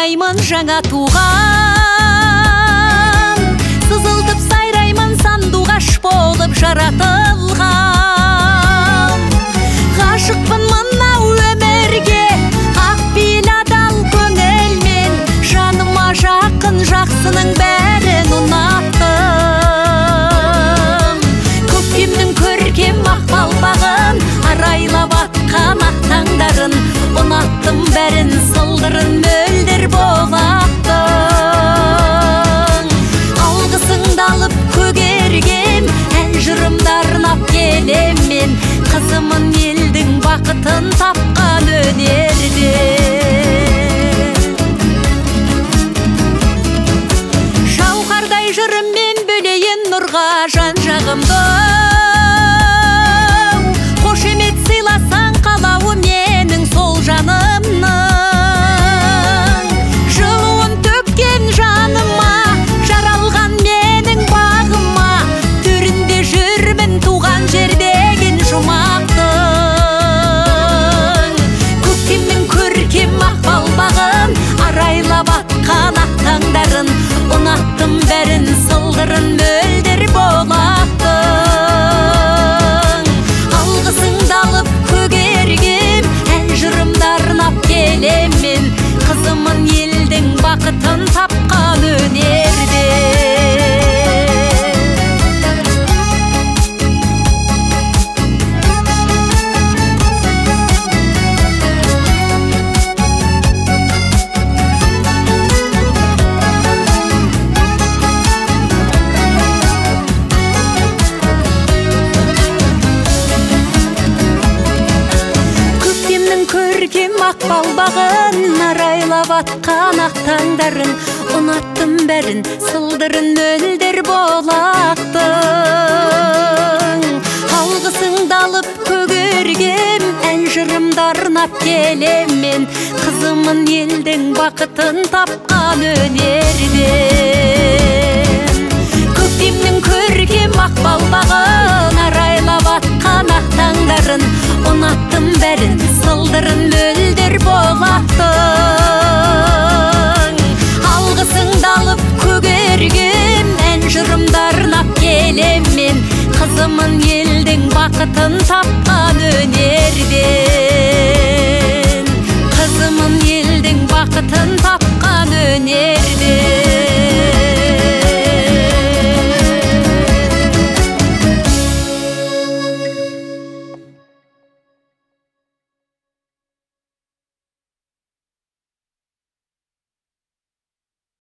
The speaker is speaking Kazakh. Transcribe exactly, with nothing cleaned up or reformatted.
ойлаймын жаңа туған, сызылтып сайраймын сандуғаш болып жаратылған. Ғашықпын мынау өмірге, ақ пейіл адал көңілмен, жаныма жақын жақсының бәрін ұнаттым. Көктемнің көркем ақ балбағын, арайлап атқан ақ таңдарын, ұнаттым бәрін, сылдырын мөлдір болаттың. Алғысыңды алып көгерген, ән жырымды арнап келем мен, қызымын елдің бақытын тапқан өнерде. Шауқардай жырыммен бөлейін нұрға жан жағымды, қошемет сыйласаң қалауы менің сол жанымның. Жылуын төккен жаныма, жаралған менің бағыма, төрінде жүрмін туған жердеген жұмақтың. Көктемнің көркем ақ балбағын, арайлап атқан ақ таңдарын, ұнаттым бәрін, сылдырын мөлдір болаттың. Алғысыңды алып көгергем, ән жырымды арнап келем мен, қызымын елдің бақытын тапқан өнерде. Көркем ақ балбағын, арайлап атқан ақ таңдарын, ұнаттым бәрін, сылдырын мөлдір болаттың. Алғысыңды алып көгергем, ән жырымды арнап келем мен, қызымын елдің бақытын тапқан өнерден. Көктемнің көркем ақ балбағын, арайлап атқан ақ таңдарын, ұнаттым бәрін, сылдырын мөлдір болаттың. Алғысыңды алып көгергем, ән жырымды арнап келем мен, қызымын елдің бақытын тапқан өнерде.